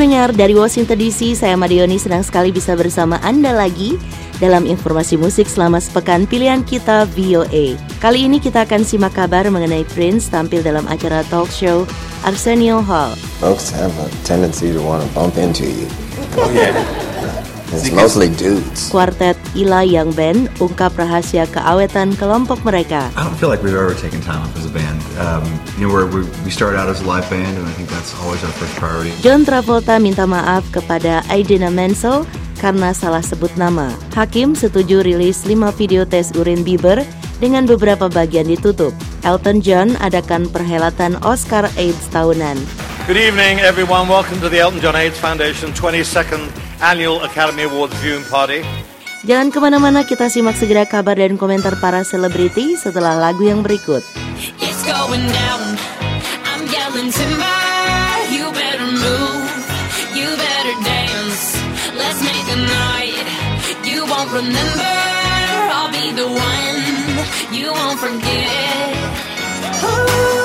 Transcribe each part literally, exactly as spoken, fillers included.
pendengar dari Washington D C, saya Madioni senang sekali bisa bersama Anda lagi dalam informasi musik selama sepekan pilihan kita V O A. Kali ini kita akan simak kabar mengenai Prince tampil dalam acara talk show Arsenio Hall. Folks have a tendency to want to bump into you. Oh yeah. It's mostly dudes. Kuartet Ila Young Band ungkap rahasia keawetan kelompok mereka. I don't feel like we've ever taken time off as a band. Um, you know, we're, we we started out as a live band, and I think that's always our first priority. John Travolta minta maaf kepada Idina Menzel karena salah sebut nama. Hakim setuju rilis lima video tes urin Bieber dengan beberapa bagian ditutup. Elton John adakan perhelatan Oscar AIDS tahunan. Good evening, everyone. Welcome to the Elton John AIDS Foundation twenty-second Annual Academy Awards Viewing Party. Jangan kemana-mana, kita simak segera kabar dan komentar para selebriti setelah lagu yang berikut. It's going down. I'm yelling timber. You better move. You better dance. Let's make a night you won't remember. I'll be the one you won't forget. Ooh.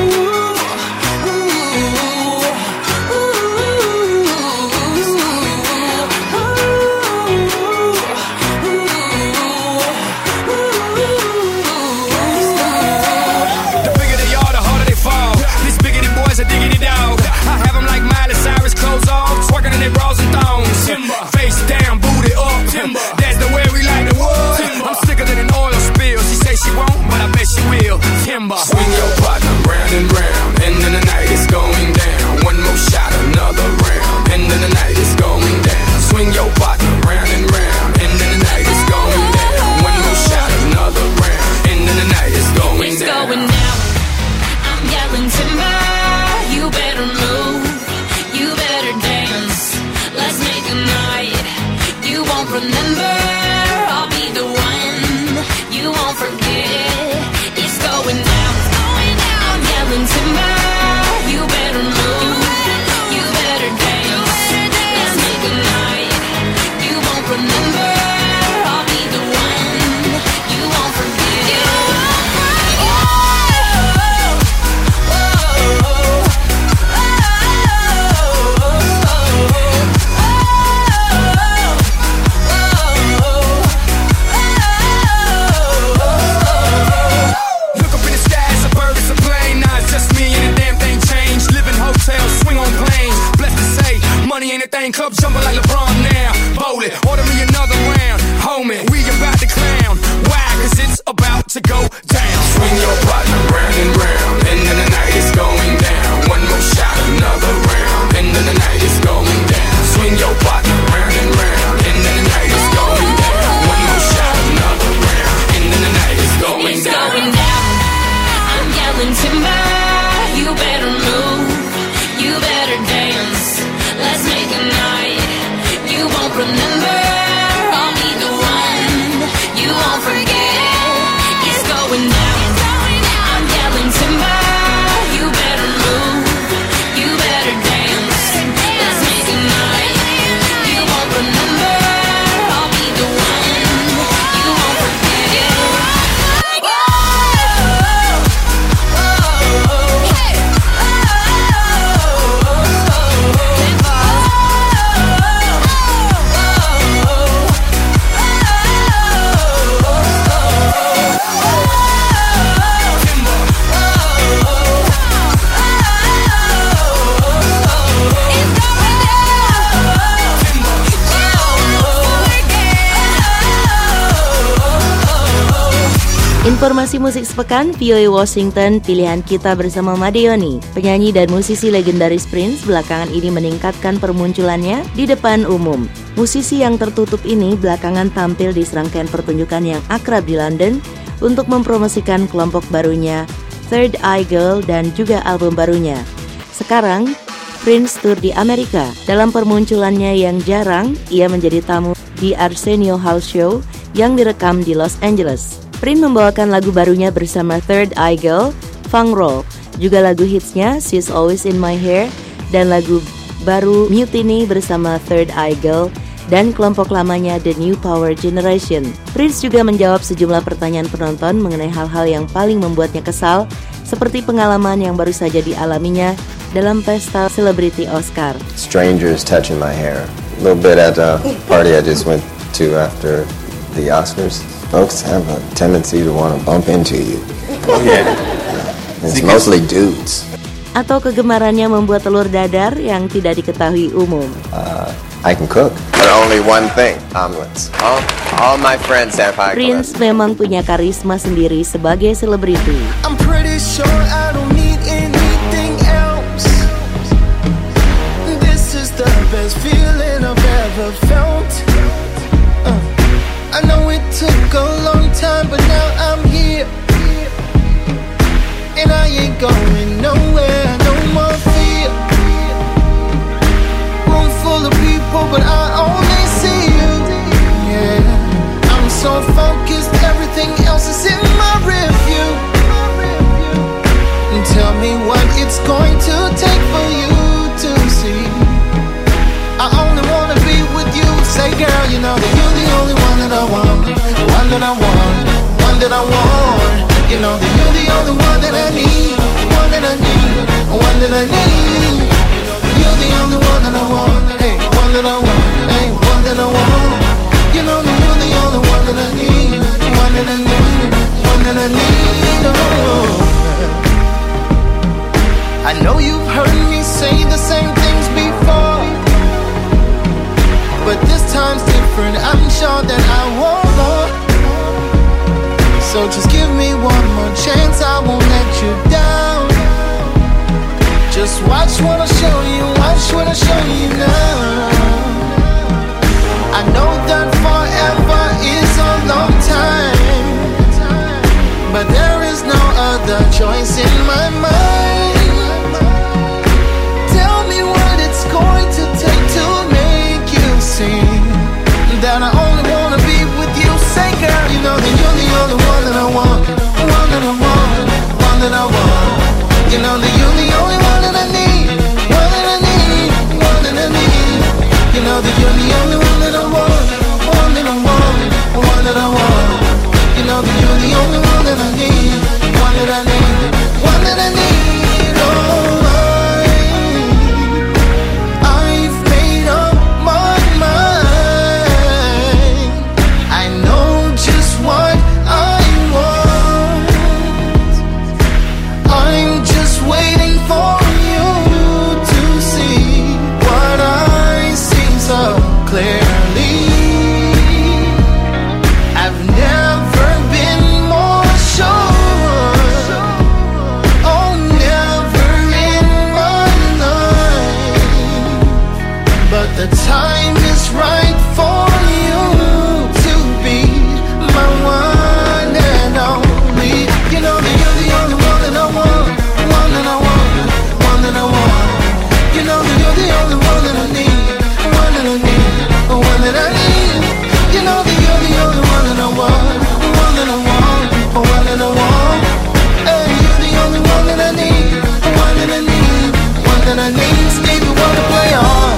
They bras and thongs, Timber. Face down, booty up, Timber. That's the way we like the world. Timber. I'm sicker than an oil spill. She say she won't, but I bet she will. Timber. Swing your partner round and round, and then the night is going down. One more shot, another round, and then the night is going down. Swing your partner round and round, and then the night is going down. One more shot, another round, and then the night is going it's down. It's going down. I'm yelling timber. You better move. You better dance. Let's make a night you won't remember. I'll be the one you won't forget. It's going down, it's going down. I'm yelling timber. You better move. You better dance. Let's make a night you won't remember. I'll be the one you won't forget. Club jumping like LeBron now. Bowl it, order me another round. Homie, we about to clown. Why? Cause it's about to go down. Swing your partner round and round, and then the night is going down. One more shot, another round, and then the night is going down. Swing your partner round and round, and then the night is going down. One more shot, another round, and then the night is going it's down. It's going down. I'm yelling timber. You better move. You better dance. Let's make a night you won't remember. I'll be the one you won't forget. It's going down. I'm yelling timber. You better move. You better dance. Let's make a night you won't remember. I'll be the one you won't forget. Informasi musik sepekan V O A Washington, pilihan kita bersama Madioni. Penyanyi dan musisi legendaris Prince belakangan ini meningkatkan permunculannya di depan umum. Musisi yang tertutup ini belakangan tampil di serangkaian pertunjukan yang akrab di London untuk mempromosikan kelompok barunya Third Eye Girl dan juga album barunya. Sekarang, Prince tur di Amerika. Dalam permunculannya yang jarang, ia menjadi tamu di Arsenio Hall Show yang direkam di Los Angeles. Prince membawakan lagu barunya bersama Third Eye Girl, Funk Roll, juga lagu hitsnya She's Always in My Hair, dan lagu baru Mutiny bersama Third Eye Girl dan kelompok lamanya The New Power Generation. Prince juga menjawab sejumlah pertanyaan penonton mengenai hal-hal yang paling membuatnya kesal, seperti pengalaman yang baru saja dialaminya dalam pesta selebriti Oscar. Strangers touching my hair. A little bit at a party I just went to after the Oscars. Folks have a tendency to want to bump into you. Oh yeah. It's mostly dudes. Atau kegemarannya membuat telur dadar yang tidak diketahui umum. Uh, I can cook, but only one thing, omelets. All, all my friends have high Prince cholesterol. memang punya karisma sendiri sebagai selebriti. I'm pretty sure I don't need anything else. This is the best feeling I've ever felt. Uh, I know it took a long time, but now I'm here. And I ain't going nowhere, no more fear. Room full of people, but I only see you. Yeah, I'm so focused, everything else is in my rearview. And tell me what it's going to take for you to see. I only wanna be with you. Say, girl, you know that you're the only one that I want, the one that I want, one that I want. You know that you're the only one that I need, one that I need, one that I need. You're the only one that I want, hey, one that I want, hey, one that I want. You know that you're the only one that I need, one that I need, one that I need. Oh. I know you've heard me say the same things before, but this time's different, I'm sure that I want more. So just give me one more chance, I won't let you down. Just watch what I show you, watch what I show you now. I know that forever is a long time, but there is no other choice in my mind. Tell me what it's going to take to make you see that I only wanna be with you. Say, girl, you know that you're the only one that I want, one that I want, one that I want. You know that you're the only one that I need, one that I need, one that I need. You know that you're the only one that I want, one that I want, one that I want. You know that you're the only one that I need, one that I need, one that I need. Oh, I, I've made up my mind. I know just what I want. I'm just waiting for you to see what I see so clearly. I've never been more sure. Oh, never in my life. But the time is right for you to be my one and only. You know that you're the only one that I want, one that I want, one that I want. You know that you're the only one that I need, one that I need, one that I need. You know that you're the only one that I want, one that I want, one that I want. Hey, you're the only one that I need, one that I need, one that I need. Stevie Wonder, play on.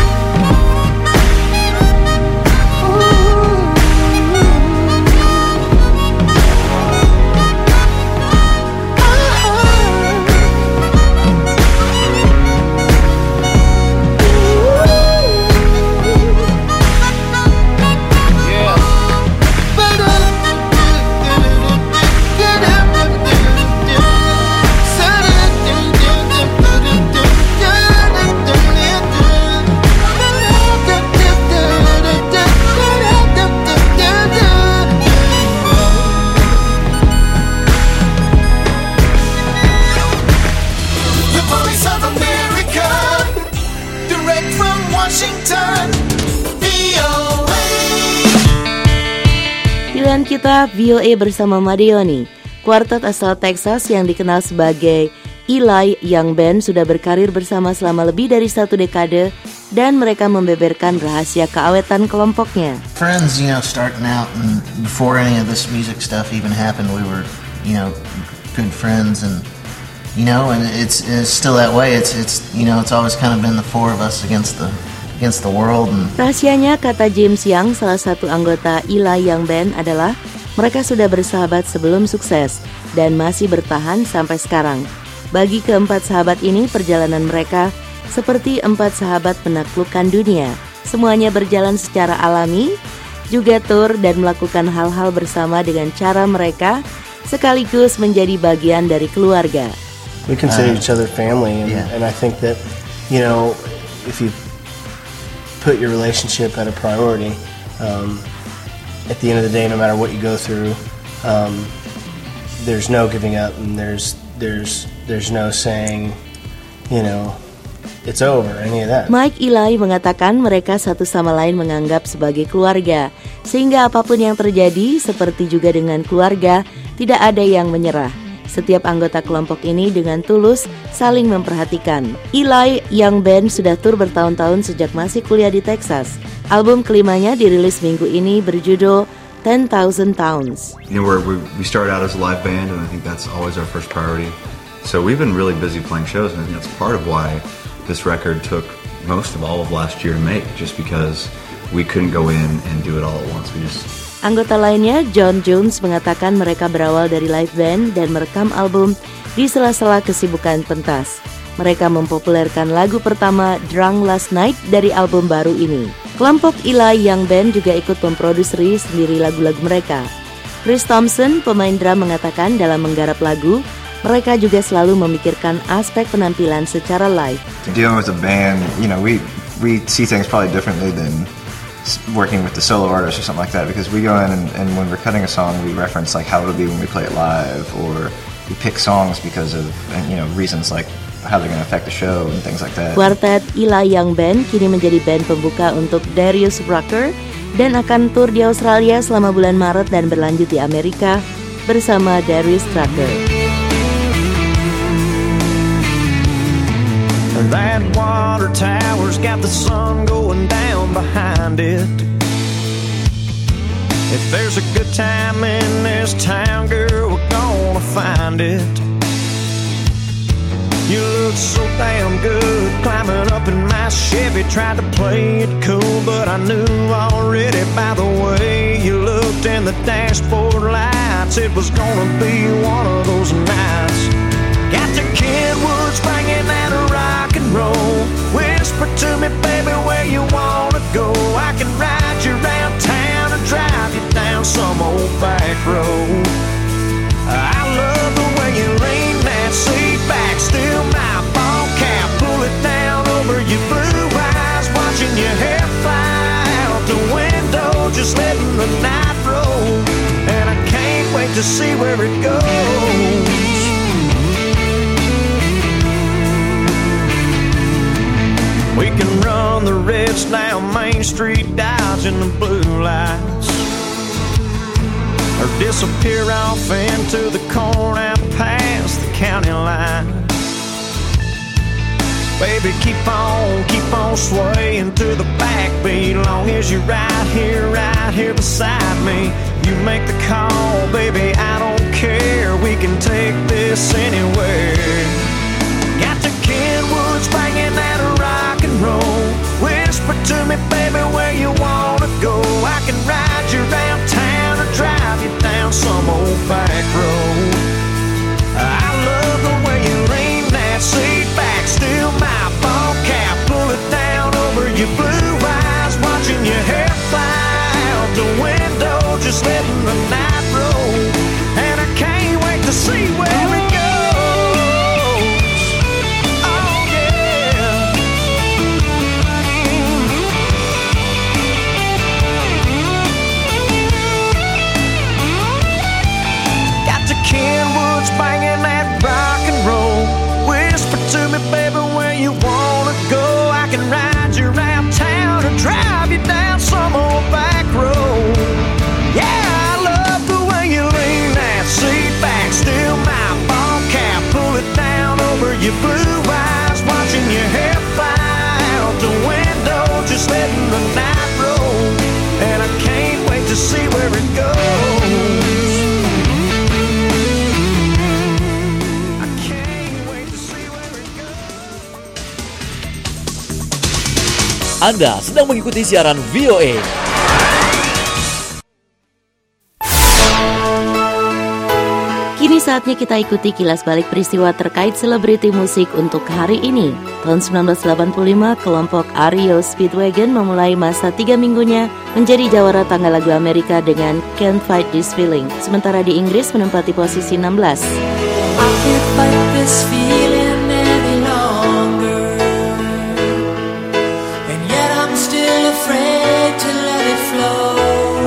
The Voice of America, direct from Washington, V O A. Pilihan kita V O A bersama Madeoni. Kuartet asal Texas yang dikenal sebagai Eli Young Band sudah berkarir bersama selama lebih dari satu dekade dan mereka membeberkan rahasia keawetan kelompoknya. Friends, you know, starting out and before any of this music stuff even happened, we were, you know, good friends, and you know, and it's, it's still that way. It's it's you know, it's always kind of been the four of us against the against the world. And Rahasianya, kata James Young, salah satu anggota Eli Young Band, adalah mereka sudah bersahabat sebelum sukses dan masih bertahan sampai sekarang. Bagi keempat sahabat ini, perjalanan mereka seperti empat sahabat menaklukkan dunia. Semuanya berjalan secara alami, juga tur dan melakukan hal-hal bersama dengan cara mereka, sekaligus menjadi bagian dari keluarga. We consider uh, each other family, and, yeah. and I think that, you know, if you put your relationship at a priority, um, at the end of the day, no matter what you go through, um, there's no giving up, and there's there's there's no saying, you know, it's over, any of that. Mike Eli mengatakan mereka satu sama lain menganggap sebagai keluarga, sehingga apapun yang terjadi, seperti juga dengan keluarga, tidak ada yang menyerah. Setiap anggota kelompok ini dengan tulus saling memperhatikan. Eli Young Band sudah tur bertahun-tahun sejak masih kuliah di Texas. Album kelimanya dirilis minggu ini berjudul ten thousand Pounds. You know, we're, we we started out as a live band, and I think that's always our first priority. So we've been really busy playing shows, and I think that's part of why this record took most of all of last year to make, just because we couldn't go in and do it all at once. We just Anggota lainnya, John Jones, mengatakan mereka berawal dari live band dan merekam album di sela-sela kesibukan pentas. Mereka mempopulerkan lagu pertama Drunk Last Night dari album baru ini. Kelompok Eli Young Band juga ikut memproduksi sendiri lagu-lagu mereka. Chris Thompson, pemain drum, mengatakan dalam menggarap lagu, mereka juga selalu memikirkan aspek penampilan secara live. Dealing with a band, you know, we we see things probably differently than working with the solo artist or something like that, because we go in and, and when we're cutting a song, we reference like how it'll be when we play it live, or we pick songs because of, you know, reasons like how they're going to affect the show and things like that. Kuartet Eli Young Band kini menjadi band pembuka untuk Darius Rucker dan akan tur di Australia selama bulan Maret dan berlanjut di Amerika bersama Darius Rucker. That water tower's got the sun going down behind it. If there's a good time in this town, girl, we're gonna find it. You look so damn good climbing up in my Chevy. Tried to play it cool, but I knew already by the way you looked in the dashboard lights, it was gonna be one of those nights. Got the Kenwoods banging that rock and roll. Whisper to me, baby, where you wanna go. I can ride you around town and drive you down some old back road. I love the way you lean that seat back, still my ball cap, pull it down over your blue eyes, watching your hair fly out the window, just letting the night roll. And I can't wait to see where it goes. We can run the reds down Main Street, dodging the blue lights, or disappear off into the corn out past the county line. Baby, keep on, keep on swaying to the backbeat, long as you're right here, right here beside me. You make the call, baby, I don't care. We can take this anywhere. Got the Kenwoods banging that rock and roll. Whisper to me, baby, where you wanna go. I can ride you around town or drive you down some old back road. I love the way you lean that seat back, still my ball cap, pull it down over your blue eyes, watching your hair fly out the window, just letting the night roll. And I can't wait to see where it goes. Kenwoods banging that rock and roll. Whisper to me, baby, where you wanna go. I can ride you around town or drive you down some old back road. Yeah, I love the way you lean that seat back, still my ball cap, pull it down over your blue eyes, watching your hair fly out the window, just letting the night roll. And I can't wait to see where it goes. Anda sedang mengikuti siaran V O A. Kini Kini saatnya kita ikuti kilas balik peristiwa terkait selebriti musik untuk hari ini. Tahun sembilan belas delapan puluh lima, kelompok R E O Speedwagon memulai masa tiga minggunya menjadi jawara tangga lagu Amerika dengan Can't Fight This Feeling. Sementara di Inggris menempati posisi enam belas. I can't fight this feeling any longer, and yet I'm still afraid to let it flow.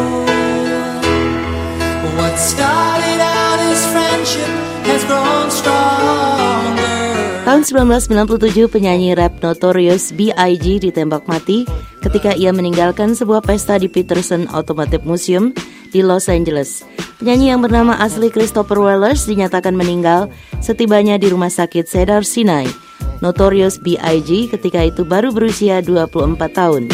What started out as friendship has grown stronger. Tahun sembilan belas sembilan puluh tujuh, penyanyi rap Notorious B I G ditembak mati ketika ia meninggalkan sebuah pesta di Peterson Automotive Museum di Los Angeles. Penyanyi yang bernama asli Christopher Wallace dinyatakan meninggal setibanya di rumah sakit Cedar Sinai. Notorious B I G ketika itu baru berusia dua puluh empat tahun.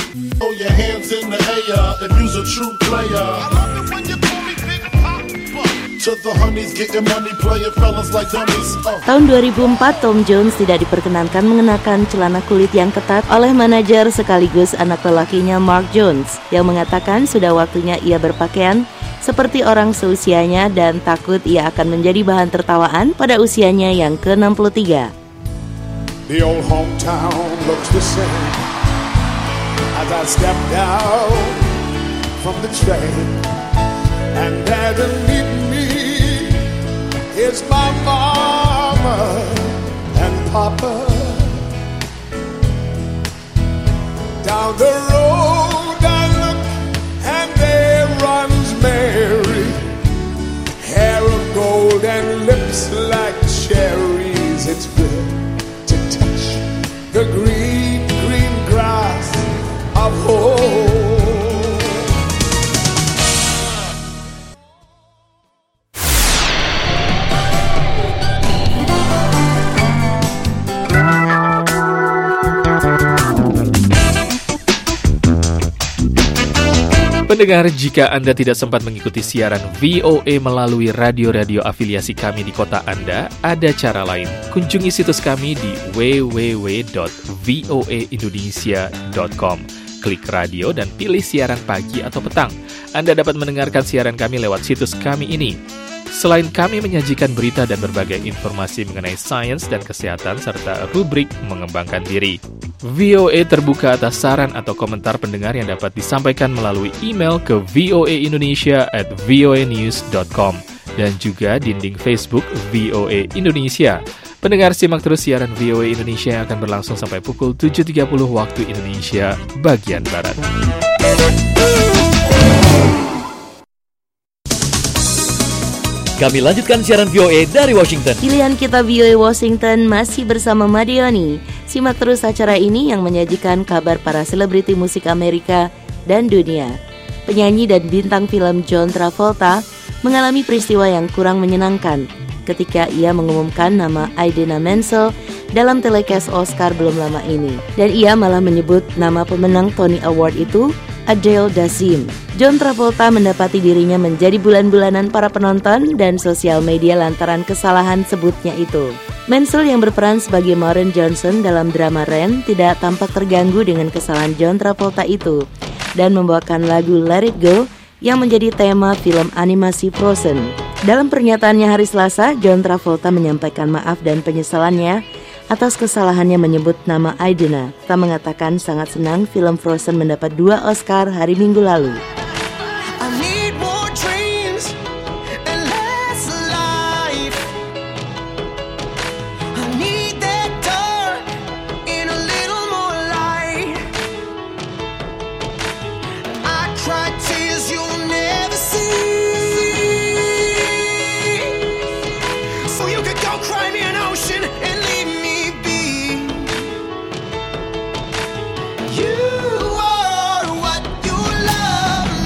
Tahun dua ribu empat, Tom Jones tidak diperkenankan mengenakan celana kulit yang ketat oleh manajer sekaligus anak lelakinya Mark Jones yang mengatakan sudah waktunya ia berpakaian seperti orang seusianya dan takut ia akan menjadi bahan tertawaan pada usianya yang ke enam puluh tiga. The old hometown looks the same as I stepped out from the train, and there to meet me is my mama and papa. Down the road I look and there runs Mary, hair of gold and lips like cherries. It's good to touch the green, green grass of home. Pendengar, jika Anda tidak sempat mengikuti siaran V O A melalui radio-radio afiliasi kami di kota Anda, ada cara lain. Kunjungi situs kami di w w w dot voa indonesia dot com. Klik radio dan pilih siaran pagi atau petang. Anda dapat mendengarkan siaran kami lewat situs kami ini. Selain kami menyajikan berita dan berbagai informasi mengenai sains dan kesehatan serta rubrik mengembangkan diri. V O A terbuka atas saran atau komentar pendengar yang dapat disampaikan melalui email ke voaindonesia at voanews dot com dan juga dinding Facebook V O A Indonesia. Pendengar, simak terus siaran V O A Indonesia yang akan berlangsung sampai pukul tujuh tiga puluh waktu Indonesia bagian Barat. Kami lanjutkan siaran V O A dari Washington. Pilihan kita V O A Washington masih bersama Madioni. Simak terus acara ini yang menyajikan kabar para selebriti musik Amerika dan dunia. Penyanyi dan bintang film John Travolta mengalami peristiwa yang kurang menyenangkan ketika ia mengumumkan nama Idina Menzel dalam telecast Oscar belum lama ini. Dan ia malah menyebut nama pemenang Tony Award itu Adele Dazeem. John Travolta mendapati dirinya menjadi bulan-bulanan para penonton dan sosial media lantaran kesalahan sebutnya itu. Menzel yang berperan sebagai Maureen Johnson dalam drama Ren tidak tampak terganggu dengan kesalahan John Travolta itu dan membawakan lagu Let It Go yang menjadi tema film animasi Frozen. Dalam pernyataannya hari Selasa, John Travolta menyampaikan maaf dan penyesalannya atas kesalahannya menyebut nama Idina. Dia mengatakan sangat senang film Frozen mendapat dua Oscar hari Minggu lalu. You are what you love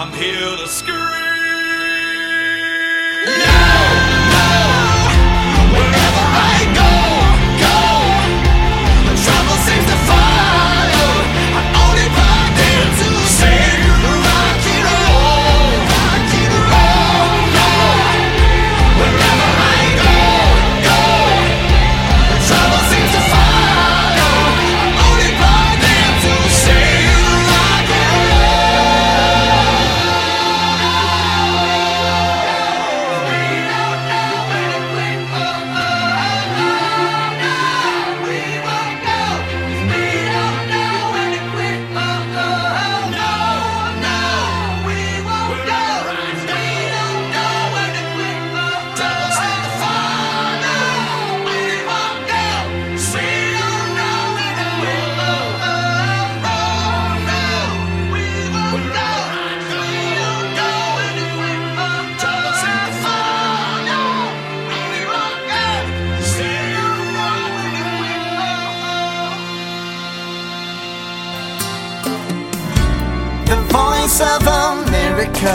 I'm here to scream. Voice of America.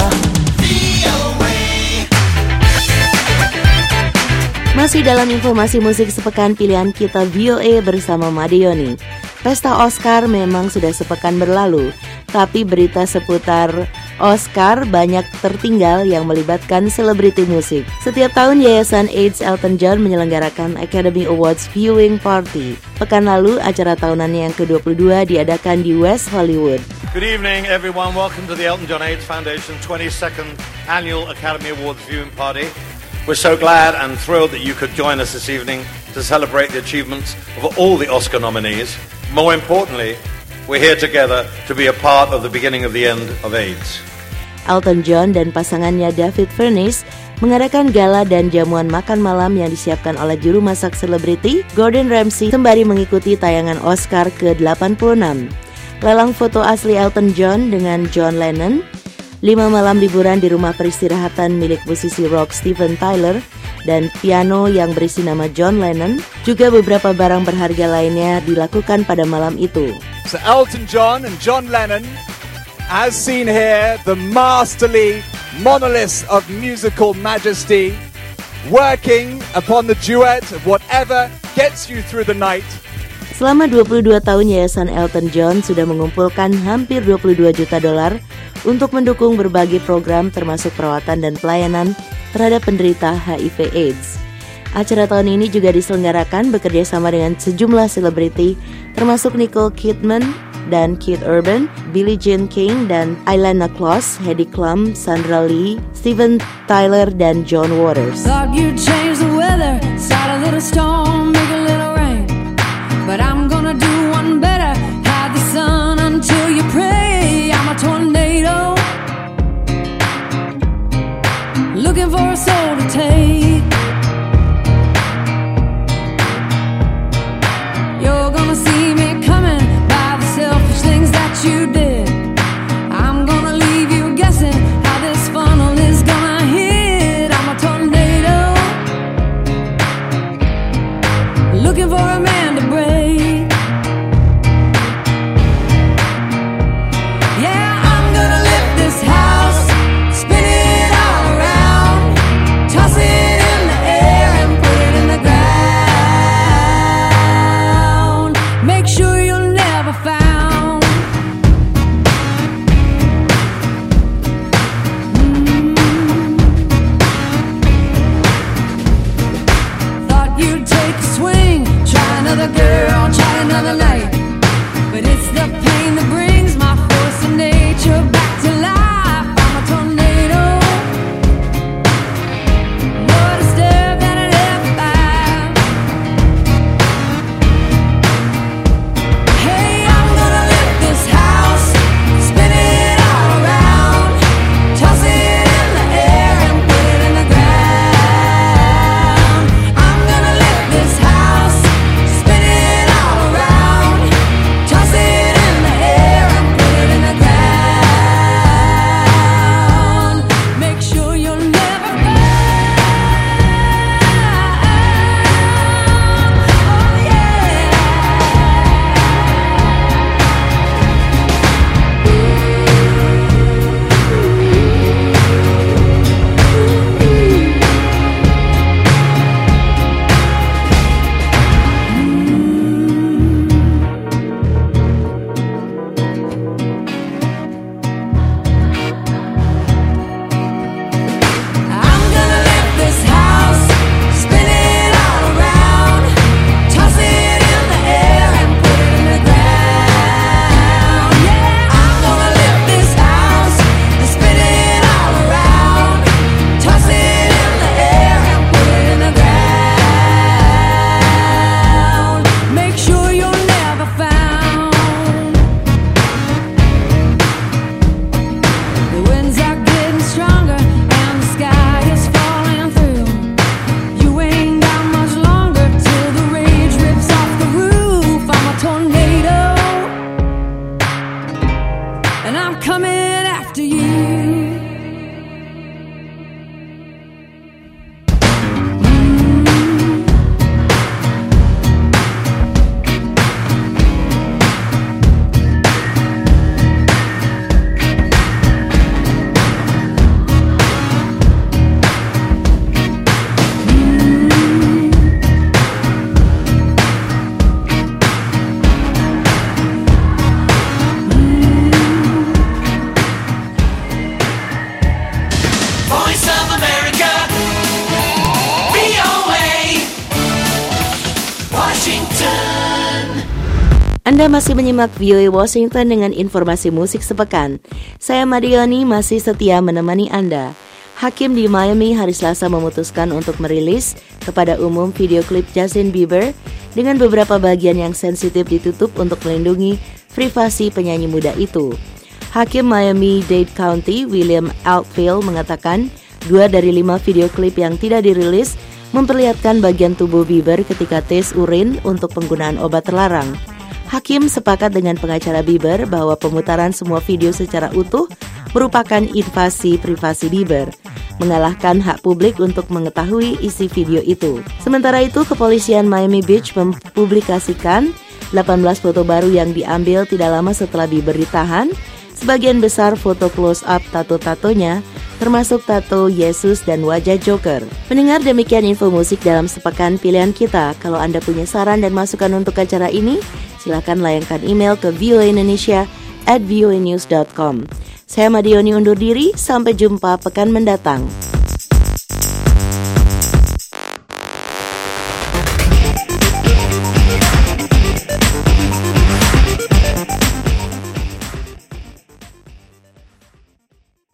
Masih dalam informasi musik sepekan pilihan kita V O A bersama Madioni. Pesta Oscar memang sudah sepekan berlalu, tapi berita seputar Oscar banyak tertinggal yang melibatkan selebriti musik. Setiap tahun Yayasan AIDS Elton John menyelenggarakan Academy Awards Viewing Party. Pekan lalu, acara tahunannya yang ke dua puluh dua diadakan di West Hollywood. Good evening, everyone. Welcome to the Elton John AIDS Foundation twenty-second Annual Academy Awards Viewing Party. We're so glad and thrilled that you could join us this evening to celebrate the achievements of all the Oscar nominees. More importantly, we're here together to be a part of the beginning of the end of AIDS. Elton John dan pasangannya David Furness mengadakan gala dan jamuan makan malam yang disiapkan oleh juru masak selebriti Gordon Ramsay sembari mengikuti tayangan Oscar ke delapan puluh enam. Lelang foto asli Elton John dengan John Lennon, lima malam liburan di rumah peristirahatan milik musisi rock Steven Tyler, dan piano yang berisi nama John Lennon, juga beberapa barang berharga lainnya dilakukan pada malam itu. So Elton John and John Lennon, as seen here, the masterly monoliths of musical majesty, working upon the duet of whatever gets you through the night. Selama dua puluh dua tahun, Yayasan Elton John sudah mengumpulkan hampir dua puluh dua juta dolar untuk mendukung berbagai program termasuk perawatan dan pelayanan terhadap penderita H I V AIDS. Acara tahun ini juga diselenggarakan bekerja sama dengan sejumlah selebriti termasuk Nicole Kidman dan Keith Urban, Billie Jean King dan Ilana Kloss, Heidi Klum, Sandra Lee, Steven Tyler dan John Waters. Thought you'd change the weather, start a little storm, make a little rain, but I'm gonna do one better, hide the sun until you pray. I'm a tornado, looking for a soul to take. You're gonna see me coming by the selfish things that you did. I'm gonna leave you guessing how this funnel is gonna hit. I'm a tornado, Anda masih menyimak V O A Washington dengan informasi musik sepekan. Saya Madioni masih setia menemani Anda. Hakim di Miami hari Selasa memutuskan untuk merilis kepada umum video klip Justin Bieber dengan beberapa bagian yang sensitif ditutup untuk melindungi privasi penyanyi muda itu. Hakim Miami-Dade County William Altfield mengatakan dua dari lima video klip yang tidak dirilis memperlihatkan bagian tubuh Bieber ketika tes urin untuk penggunaan obat terlarang. Hakim sepakat dengan pengacara Bieber bahwa pemutaran semua video secara utuh merupakan invasi privasi Bieber, mengalahkan hak publik untuk mengetahui isi video itu. Sementara itu, kepolisian Miami Beach mempublikasikan delapan belas foto baru yang diambil tidak lama setelah Bieber ditahan. Sebagian besar foto close-up tato-tatonya, termasuk tato Yesus dan wajah Joker. Mendengar demikian info musik dalam sepekan pilihan kita. Kalau Anda punya saran dan masukan untuk acara ini, silakan layangkan email ke voaindonesia at voanews dot com. Saya Madioni undur diri, sampai jumpa pekan mendatang.